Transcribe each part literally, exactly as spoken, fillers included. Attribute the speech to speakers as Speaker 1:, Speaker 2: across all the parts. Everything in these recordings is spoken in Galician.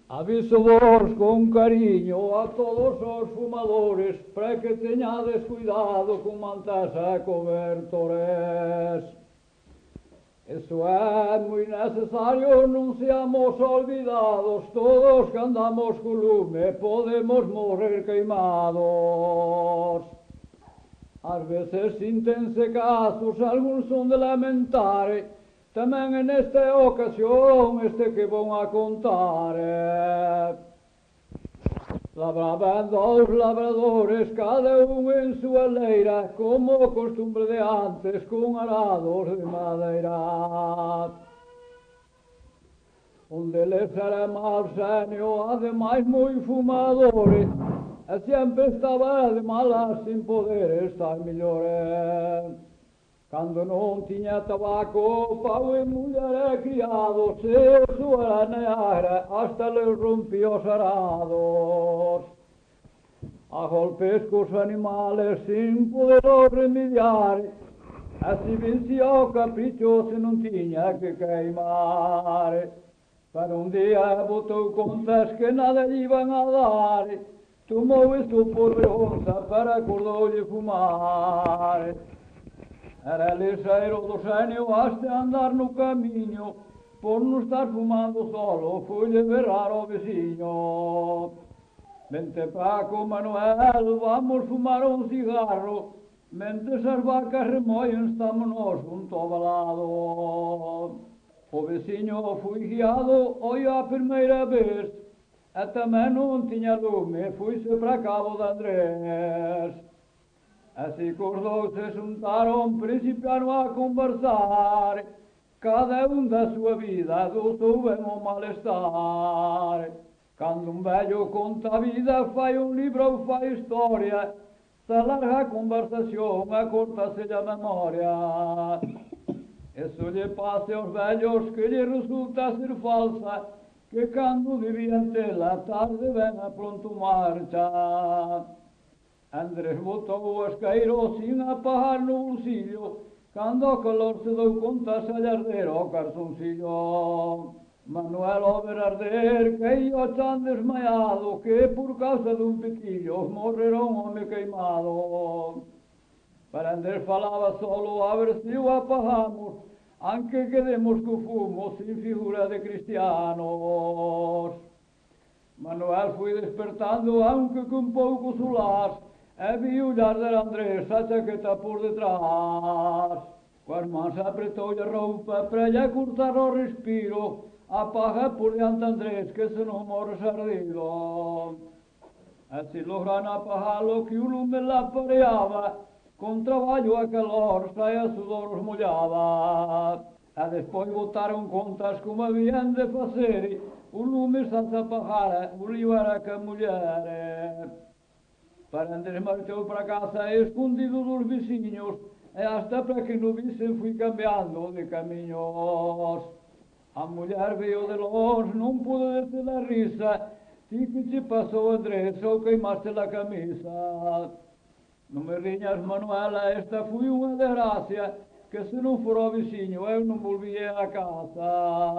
Speaker 1: Aviso vos con cariño a todos os fumadores para que teñades cuidado con mantas e cobertores. Eso é moi necesario, non seamos olvidados, todos que andamos co lume podemos morrer queimados. Ás veces sintense casos, algúns son de lamentar, tamén en esta ocasión este que vou a contar. Labraban dous labradores, cada un en súa leira, como costumbre de antes, con arados de madeira. Un deles era mal senio, ademais moi fumadores, e sempre estaba de malas sin poder estar mellores. Cando non tiña tabaco, pau e muller e criados, se o súa negra hasta le rompía os arados. A golpes cos animales sin poder remediar, así vencía o capricho se non tiña que queimar. Pero un día botou contas que nada lle iban a dar, tomou isto por vergonza para acordoulle fumar. Era ligeiro do xenio haste andar no camiño, por non estar fumando solo, foi-lle berrar ao veciño. Vente Paco, Manuel, vamos fumar un cigarro, mentres as vacas remoen estamos nós junto ao valado. O veciño foi guiado hoy a primeira vez, e tamén non tiña lume, foi-se para Cabo de Andrés. Así que os dous se xuntaron, principiaron a conversar, cada un da súa vida, do seu ben o malestar. Cando un vello conta a vida, fai un libro ou fai historia, se alarga a conversación, acortase a memoria. Eso lle pase aos vellos que lle resulta ser falsa, que cando debían tela, tarde ven a pronto marcha. Andrés botou o esqueiro sin apagar no bolsillo, cando o calor se dou conta se lle arder o calzoncillo. Manuel ao ver arder caía tan desmaiado que por causa dun piquillo morrerá un home queimado. Para Andrés falaba solo, a ver se o apagamos, aunque quedemos co fumo sin figura de cristianos. Manuel foi despertando, aunque con pouco solás, e viu arder Andrés a chaqueta por detrás. Coas mans apretoulle a roupa para lle cortar o respiro, apaga por diante Andrés que se non morres ardido. Así logran apagalo que o lume la pareaba, con traballo a calor sai a sudor os mollaba. E despois botaron contas como habían de facer, o lume xa se apagara, o lío era que a muller. Para Andrés marchou para casa escondido dos veciños, e hasta para que non visen fui cambiando de camiños. A muller veio de longe, non pude deter a risa, ti que che pasou Andrés, ou queimaste la camisa. Non me riñas, Manuela, esta foi unha desgracia, que se non fora o veciño eu non volvía a casa.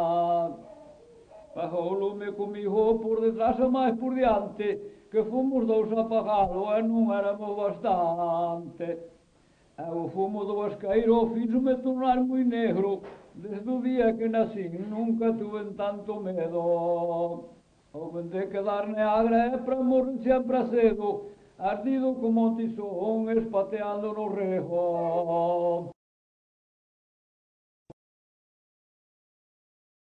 Speaker 1: Pagou o lume comigo por detrás e máis por diante, que fomos dous a apagalo e non éramos bastante. E o fumo do esqueiro fixo-me tornar moi negro, desde o día que nací nunca tuve tanto medo. Houve de quedar negra e para morrer sempre cedo, ardido como un tizón espateando no rego.